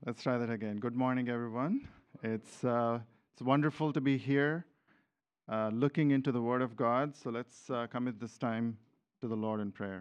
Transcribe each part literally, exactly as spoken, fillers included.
Let's try that again. Good morning, everyone. It's uh, it's wonderful to be here, uh, looking into the Word of God. So let's uh, commit this time to the Lord in prayer.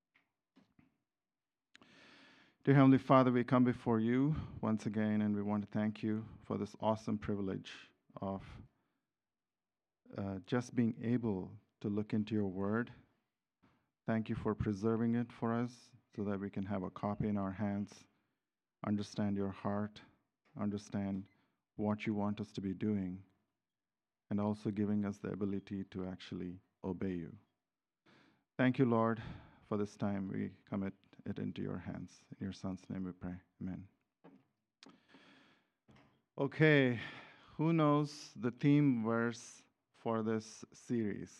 Dear Heavenly Father, we come before you once again, and we want to thank you for this awesome privilege of uh, just being able to look into your Word. Thank you for preserving it for us so that we can have a copy in our hands, understand your heart, understand what you want us to be doing, and also giving us the ability to actually obey you. Thank you, Lord, for this time. We commit it into your hands. In your Son's name we pray. Amen. Okay, who knows the theme verse for this series?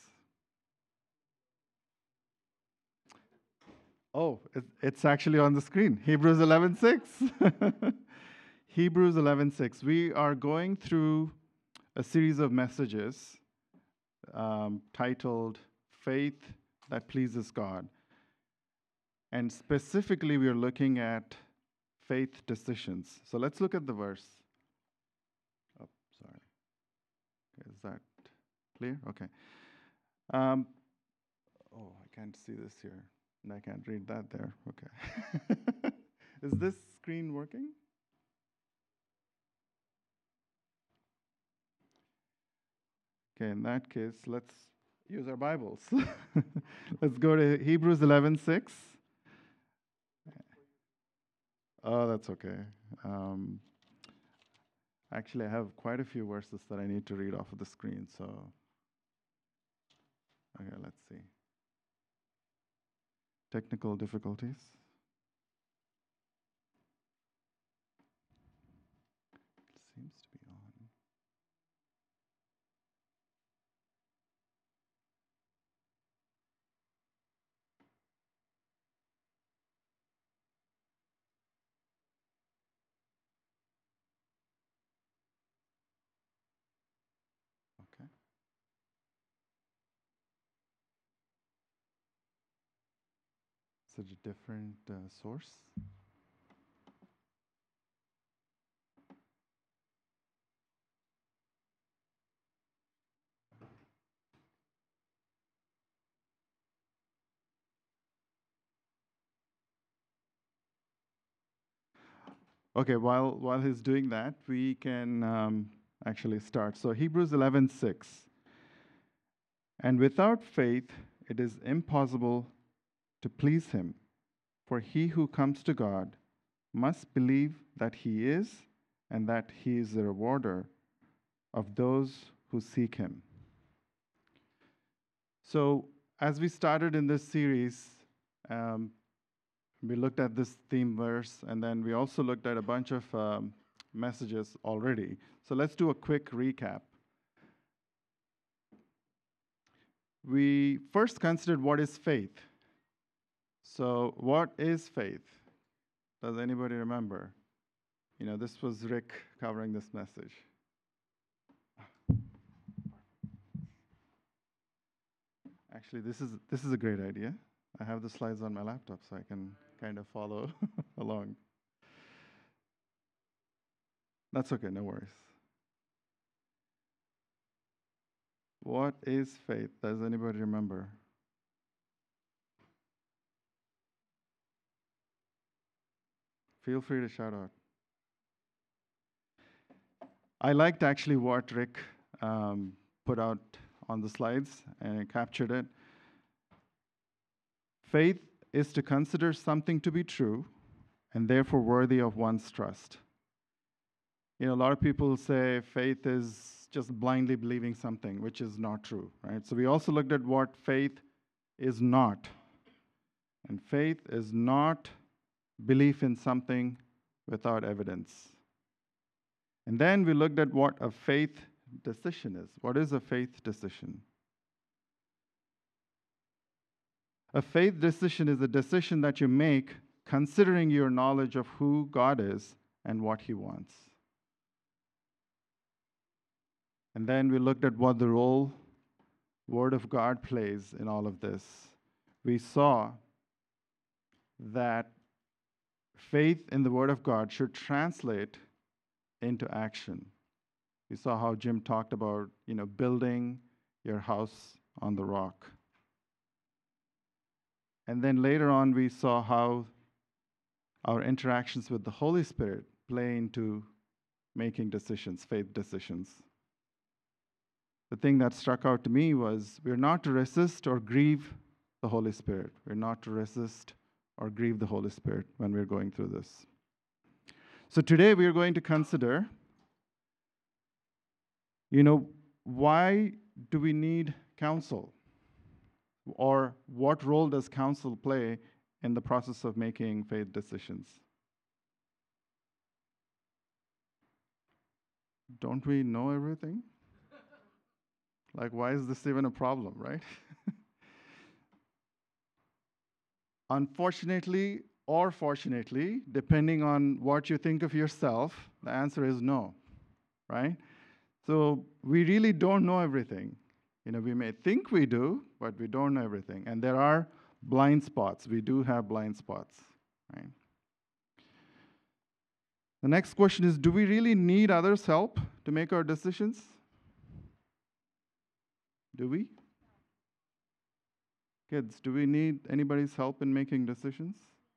Oh, it, it's actually on the screen. Hebrews eleven six. Hebrews eleven six. We are going through a series of messages um, titled Faith That Pleases God. And specifically, we are looking at faith decisions. So let's look at the verse. Oh, sorry. Is that clear? Okay. Um, oh, I can't see this here. And I can't read that there. Okay. Is this screen working? Okay, in that case, let's use our Bibles. Let's go to Hebrews eleven six. Oh, that's okay. Um, actually, I have quite a few verses that I need to read off of the screen, so. Okay, let's see. Technical difficulties. It seems to be on. Okay. Is it a different uh, source? Okay, while while he's doing that, we can um, actually start. So Hebrews eleven six. And without faith, it is impossible to please him. For he who comes to God must believe that he is, and that he is the rewarder of those who seek him. So, as we started in this series, um, we looked at this theme verse, and then we also looked at a bunch of um, messages already. So, let's do a quick recap. We first considered what is faith. So, what is faith? Does anybody remember? You know, this was Rick covering this message. Actually, this is this is a great idea. I have the slides on my laptop, so I can kind of follow along. That's okay, no worries. What is faith? Does anybody remember? Feel free to shout out. I liked actually what Rick um, put out on the slides and captured it. Faith is to consider something to be true and therefore worthy of one's trust. You know, a lot of people say faith is just blindly believing something, which is not true, right? So we also looked at what faith is not. And faith is not belief in something without evidence. And then we looked at what a faith decision is. What is a faith decision? A faith decision is a decision that you make considering your knowledge of who God is and what he wants. And then we looked at what the role Word of God plays in all of this. We saw that faith in the Word of God should translate into action. We saw how Jim talked about, you know, building your house on the rock. And then later on, we saw how our interactions with the Holy Spirit play into making decisions, faith decisions. The thing that struck out to me was we're not to resist or grieve the Holy Spirit. We're not to resist or grieve the Holy Spirit when we're going through this. So today we are going to consider, you know, why do we need counsel? Or what role does counsel play in the process of making faith decisions? Don't we know everything? Like, why is this even a problem, right? Unfortunately or fortunately, depending on what you think of yourself, the answer is no, right? So we really don't know everything. You know, we may think we do, but we don't know everything. And there are blind spots. We do have blind spots, right? The next question is, do we really need others' help to make our decisions? Do we? Kids, do we need anybody's help in making decisions?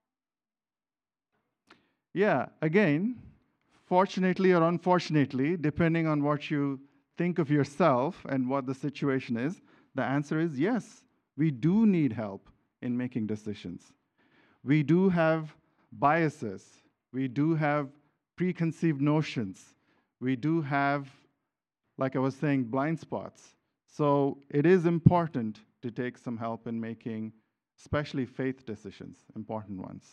Yeah, again, fortunately or unfortunately, depending on what you think of yourself and what the situation is, the answer is yes, we do need help in making decisions. We do have biases. We do have preconceived notions. We do have, like I was saying, blind spots. So it is important to take some help in making, especially faith decisions, important ones.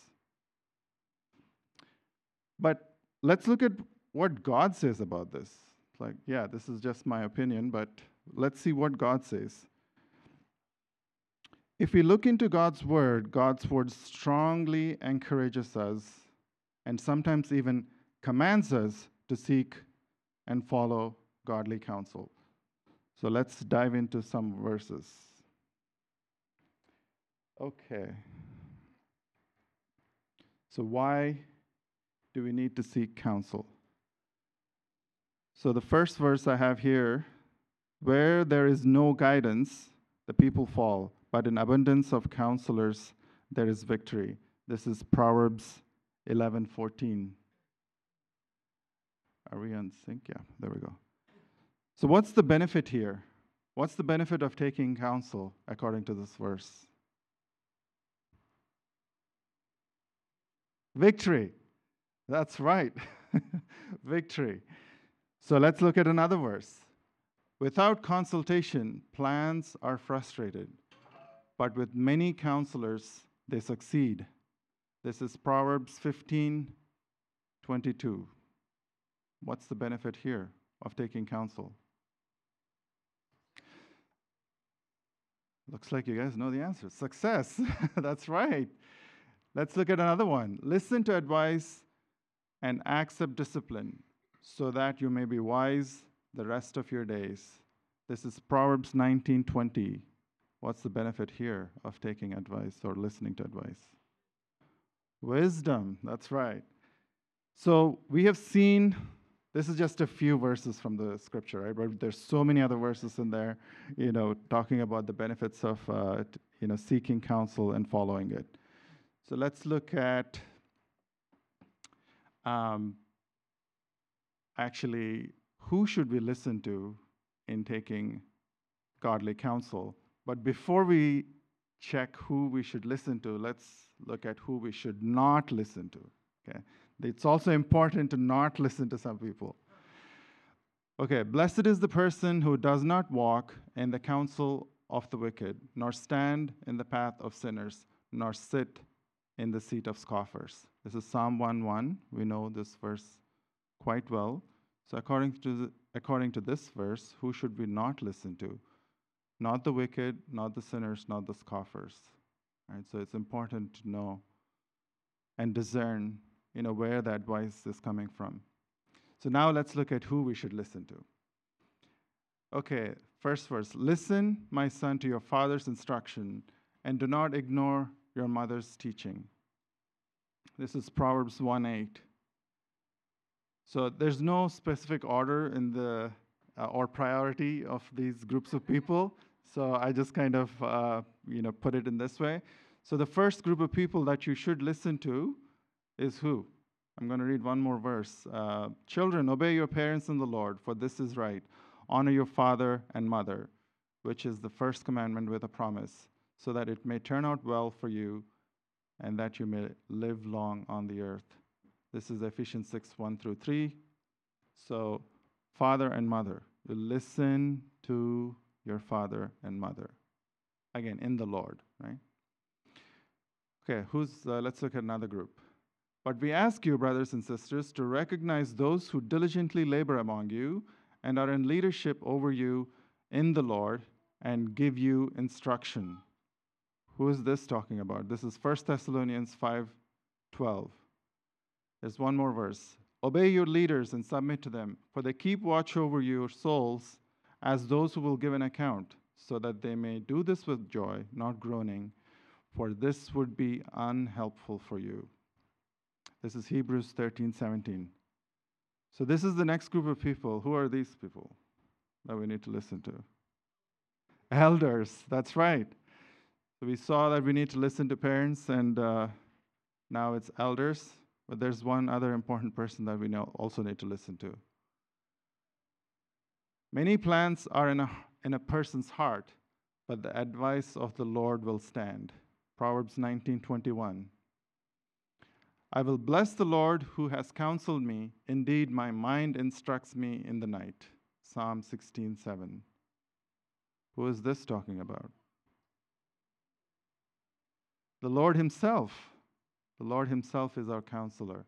But let's look at what God says about this. Like, yeah, this is just my opinion, but let's see what God says. If we look into God's word, God's word strongly encourages us and sometimes even commands us to seek and follow godly counsel. So let's dive into some verses. Okay. So why do we need to seek counsel? So the first verse I have here, where there is no guidance, the people fall, but in abundance of counselors, there is victory. This is Proverbs eleven fourteen. Are we on sync? Yeah, there we go. So what's the benefit here? What's the benefit of taking counsel according to this verse? Victory. That's right. Victory. So let's look at another verse. Without consultation, plans are frustrated, but with many counselors, they succeed. This is Proverbs fifteen twenty-two. What's the benefit here of taking counsel? Looks like you guys know the answer. Success. That's right. Let's look at another one. Listen to advice and accept discipline so that you may be wise the rest of your days. This is Proverbs nineteen twenty. What's the benefit here of taking advice or listening to advice? Wisdom. That's right. So we have seen, this is just a few verses from the scripture, right? But there's so many other verses in there, you know, talking about the benefits of, uh, t- you know, seeking counsel and following it. So let's look at um, actually who should we listen to in taking godly counsel. But before we check who we should listen to, let's look at who we should not listen to. Okay, it's also important to not listen to some people. Okay, blessed is the person who does not walk in the counsel of the wicked, nor stand in the path of sinners, nor sit in the seat of scoffers. This is Psalm one one. We know this verse quite well. So according to the, according to this verse, who should we not listen to? Not the wicked, not the sinners, not the scoffers. Right? So it's important to know and discern, you know, where the advice is coming from. So now let's look at who we should listen to. Okay, first verse. Listen, my son, to your father's instruction, and do not ignore your mother's teaching. This is Proverbs one eight. So there's no specific order in the uh, or priority of these groups of people. So I just kind of uh, you know put it in this way. So the first group of people that you should listen to is who? I'm going to read one more verse. Uh, Children, obey your parents in the Lord, for this is right. Honor your father and mother, which is the first commandment with a promise, so that it may turn out well for you and that you may live long on the earth. This is Ephesians six, one through three. So, father and mother, you listen to your father and mother. Again, in the Lord, right? Okay, who's, uh, let's look at another group. But we ask you, brothers and sisters, to recognize those who diligently labor among you and are in leadership over you in the Lord and give you instruction. Who is this talking about? This is First Thessalonians five twelve. There's one more verse. Obey your leaders and submit to them, for they keep watch over your souls as those who will give an account, so that they may do this with joy, not groaning, for this would be unhelpful for you. This is Hebrews thirteen seventeen. So this is the next group of people. Who are these people that we need to listen to? Elders, that's right. So we saw that we need to listen to parents, and uh, now it's elders. But there's one other important person that we know also need to listen to. Many plans are in a, in a person's heart, but the advice of the Lord will stand. Proverbs nineteen twenty-one. I will bless the Lord who has counseled me. Indeed, my mind instructs me in the night. Psalm sixteen seven. Who is this talking about? The Lord himself. The Lord himself is our counselor.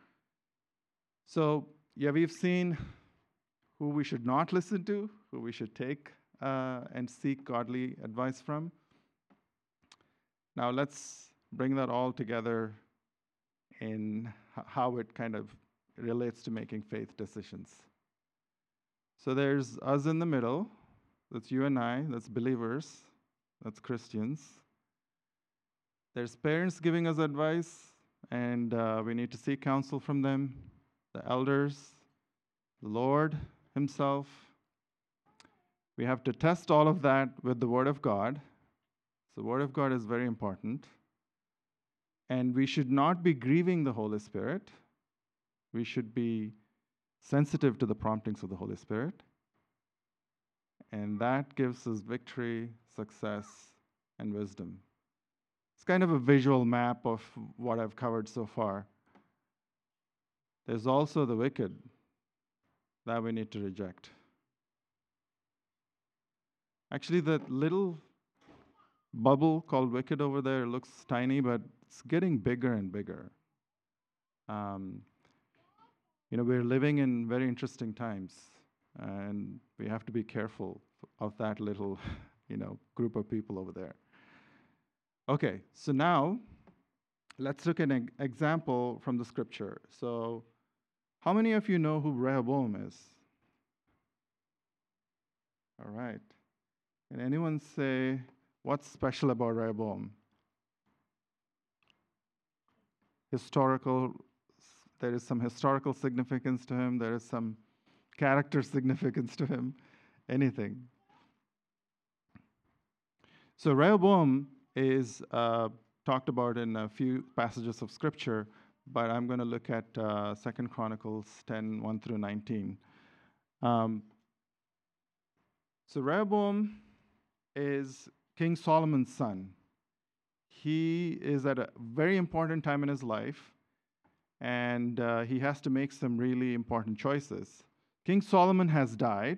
So, yeah, we've seen who we should not listen to, who we should take uh, and seek godly advice from. Now, let's bring that all together in how it kind of relates to making faith decisions. So there's us in the middle. That's you and I. That's believers. That's Christians. There's parents giving us advice, and uh, we need to seek counsel from them. The elders, the Lord himself. We have to test all of that with the Word of God. So the Word of God is very important. And we should not be grieving the Holy Spirit. We should be sensitive to the promptings of the Holy Spirit. And that gives us victory, success, and wisdom. It's kind of a visual map of what I've covered so far. There's also the wicked that we need to reject. Actually, that little bubble called wicked over there looks tiny, but it's getting bigger and bigger. Um, you know, we're living in very interesting times, and we have to be careful of that little, you know, group of people over there. Okay, so now let's look at an example from the scripture. So, how many of you know who Rehoboam is? All right. Can anyone say what's special about Rehoboam? Historical, there is some historical significance to him. There is some character significance to him. Anything. So Rehoboam is uh, talked about in a few passages of Scripture, but I'm going to look at uh, Second Chronicles ten, one through nineteen. Um, so Rehoboam is King Solomon's son. He is at a very important time in his life, and uh, he has to make some really important choices. King Solomon has died,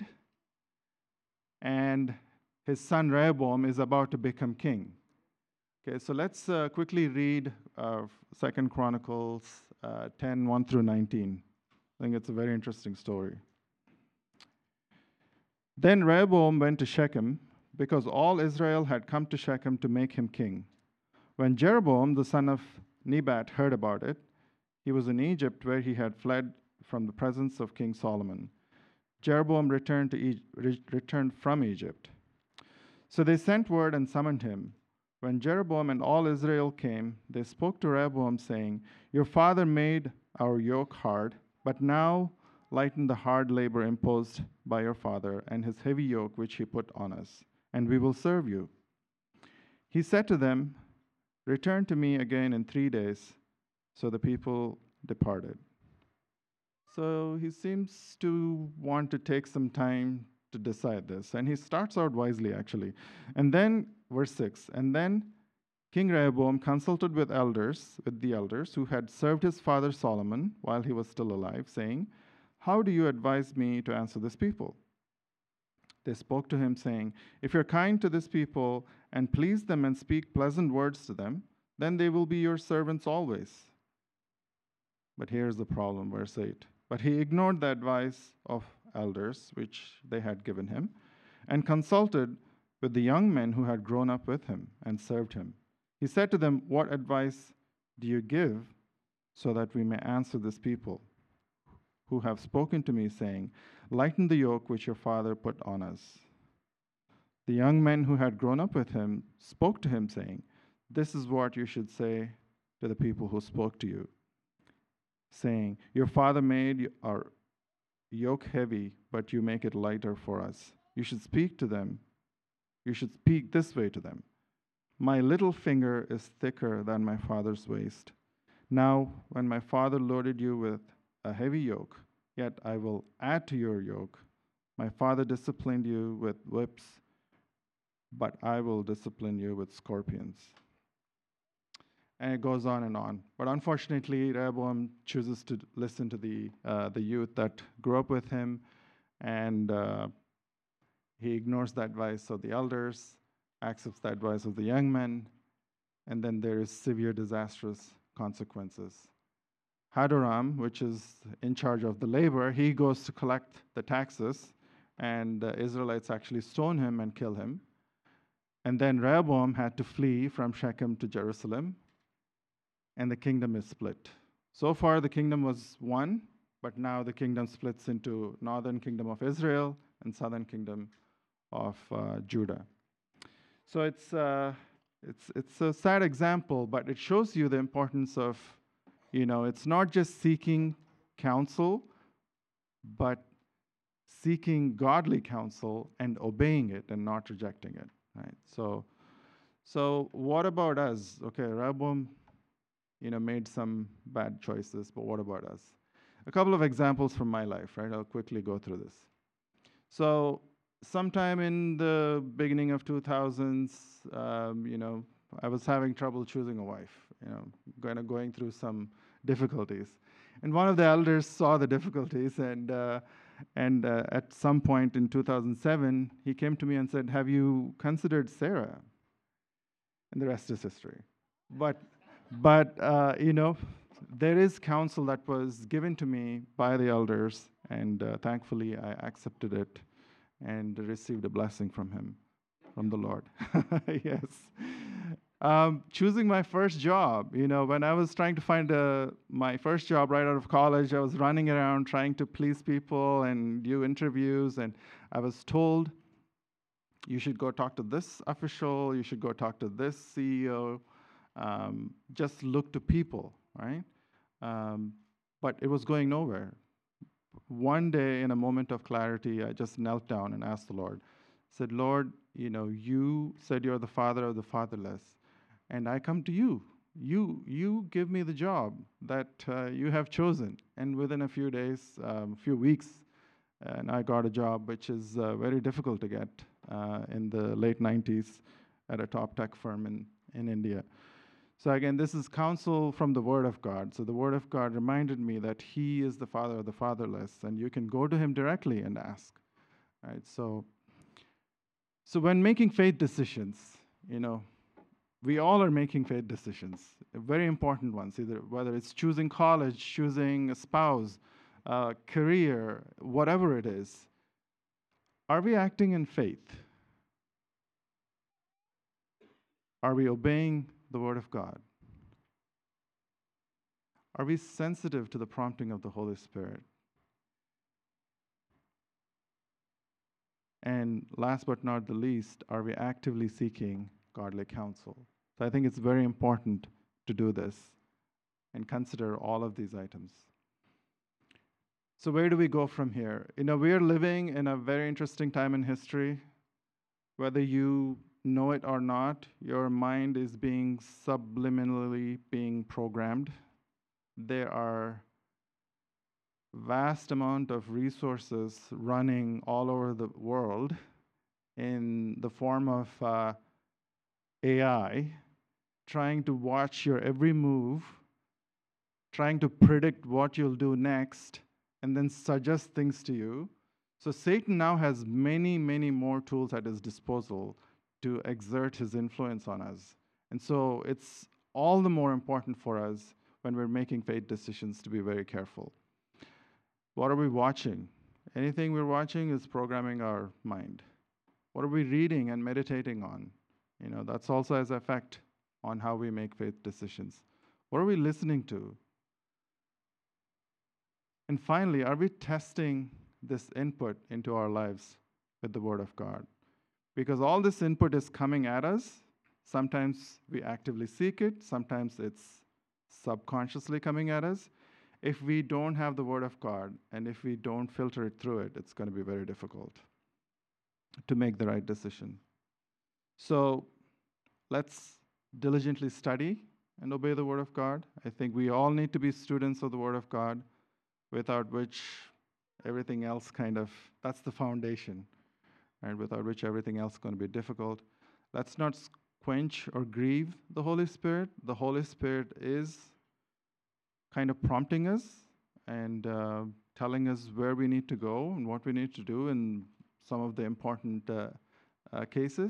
and his son Rehoboam is about to become king. Okay, so let's uh, quickly read uh, Second Chronicles uh, ten, one through nineteen. I think it's a very interesting story. Then Rehoboam went to Shechem, because all Israel had come to Shechem to make him king. When Jeroboam, the son of Nebat, heard about it, he was in Egypt, where he had fled from the presence of King Solomon. Jeroboam returned, to e- re- returned from Egypt. So they sent word and summoned him. When Jeroboam and all Israel came, they spoke to Rehoboam, saying, Your father made our yoke hard, but now lighten the hard labor imposed by your father and his heavy yoke which he put on us, and we will serve you. He said to them, Return to me again in three days. So the people departed. So he seems to want to take some time to decide this. And he starts out wisely, actually. And then, verse six, and then King Rehoboam consulted with elders, with the elders who had served his father Solomon while he was still alive, saying, How do you advise me to answer this people? They spoke to him, saying, If you're kind to this people and please them and speak pleasant words to them, then they will be your servants always. But here's the problem, verse eight. But he ignored the advice of elders, which they had given him, and consulted with the young men who had grown up with him and served him. He said to them, What advice do you give so that we may answer this people who have spoken to me, saying, Lighten the yoke which your father put on us? The young men who had grown up with him spoke to him, saying, This is what you should say to the people who spoke to you, saying, Your father made our yoke heavy, but you make it lighter for us. You should speak to them. You should speak this way to them. My little finger is thicker than my father's waist. Now, when my father loaded you with a heavy yoke, yet I will add to your yoke. My father disciplined you with whips, but I will discipline you with scorpions. And it goes on and on. But unfortunately, Rehoboam chooses to listen to the uh, the youth that grew up with him, and uh, he ignores the advice of the elders, accepts the advice of the young men, and then there is severe disastrous consequences. Hadoram, which is in charge of the labor, he goes to collect the taxes, and the Israelites actually stone him and kill him. And then Rehoboam had to flee from Shechem to Jerusalem, and the kingdom is split. So far, the kingdom was one, but now the kingdom splits into northern kingdom of Israel and southern kingdom of uh, Judah. So it's uh, it's it's a sad example, but it shows you the importance of, you know, it's not just seeking counsel, but seeking godly counsel and obeying it and not rejecting it. Right. So, so what about us? Okay, Rehoboam, you know, made some bad choices, but what about us? A couple of examples from my life, right? I'll quickly go through this. So sometime in the beginning of two thousands, um, you know, I was having trouble choosing a wife, you know, kind of going through some difficulties. And one of the elders saw the difficulties, and uh, and uh, at some point in two thousand seven, he came to me and said, have you considered Sarah? And the rest is history. But But, uh, you know, there is counsel that was given to me by the elders, and uh, thankfully I accepted it and received a blessing from him, from the Lord. Yes. Um, choosing my first job, you know, when I was trying to find a, my first job right out of college, I was running around trying to please people and do interviews, and I was told, you should go talk to this official, you should go talk to this C E O. Um, just look to people, right? Um, but it was going nowhere. One day, in a moment of clarity, I just knelt down and asked the Lord, said, Lord, you know, you said you're the father of the fatherless, and I come to you. You, you give me the job that uh, you have chosen. And within a few days, a um, few weeks, and I got a job, which is uh, very difficult to get uh, in the late nineties at a top tech firm in, in India. So again, this is counsel from the Word of God. So the Word of God reminded me that He is the Father of the fatherless, and you can go to Him directly and ask. Right? So, so when making faith decisions, you know, we all are making faith decisions, very important ones. Either whether it's choosing college, choosing a spouse, uh, career, whatever it is. Are we acting in faith? Are we obeying the Word of God? Are we sensitive to the prompting of the Holy Spirit? And last but not the least, are we actively seeking godly counsel. So I think it's very important to do this and consider all of these items. So where do we go from here? You know, we're living in a very interesting time in history. Whether you know it or not, your mind is being subliminally being programmed. There are vast amount of resources running all over the world in the form of uh, A I, trying to watch your every move, trying to predict what you'll do next, and then suggest things to you. So Satan now has many, many more tools at his disposal to exert his influence on us. And so it's all the more important for us when we're making faith decisions to be very careful. What are we watching? Anything we're watching is programming our mind. What are we reading and meditating on? You know, that's also has effect on how we make faith decisions. What are we listening to? And finally, are we testing this input into our lives with the Word of God? Because all this input is coming at us. Sometimes we actively seek it. Sometimes it's subconsciously coming at us. If we don't have the Word of God and if we don't filter it through it, it's going to be very difficult to make the right decision. So let's diligently study and obey the Word of God. I think we all need to be students of the Word of God, without which everything else kind of, that's the foundation, right? Without which everything else is going to be difficult. Let's not quench or grieve the Holy Spirit. The Holy Spirit is kind of prompting us and uh, telling us where we need to go and what we need to do in some of the important uh, uh, cases.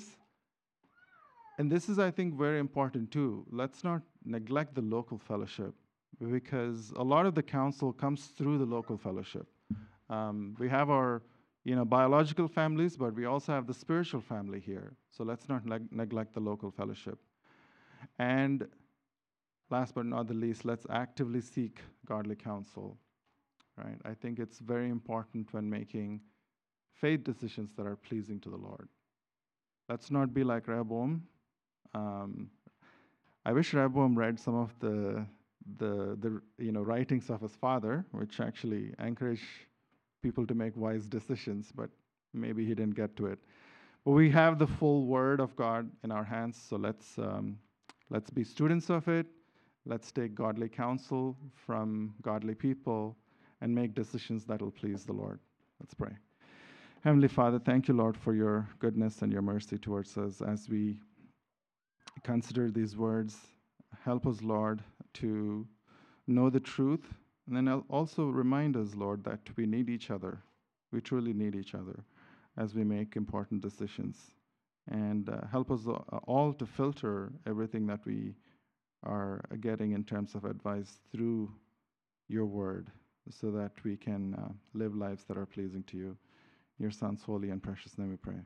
And this is, I think, very important too. Let's not neglect the local fellowship, because a lot of the counsel comes through the local fellowship. Um, we have our, you know, biological families, but we also have the spiritual family here. So let's not neg- neglect the local fellowship. And last but not the least, let's actively seek godly counsel, right? I think it's very important when making faith decisions that are pleasing to the Lord. Let's not be like Rehoboam. Um, I wish Rehoboam read some of the the the you know writings of his father, which actually encourage people to make wise decisions, but maybe he didn't get to it. But we have the full Word of God in our hands, so let's um, let's be students of it. Let's take godly counsel from godly people and make decisions that will please the Lord. Let's pray. Heavenly Father, thank you, Lord, for your goodness and your mercy towards us as we consider these words. Help us, Lord, to know the truth, and then also remind us, Lord, that we need each other. We truly need each other as we make important decisions. And uh, help us all to filter everything that we are getting in terms of advice through your word, so that we can uh, live lives that are pleasing to you. In your Son's holy and precious name we pray.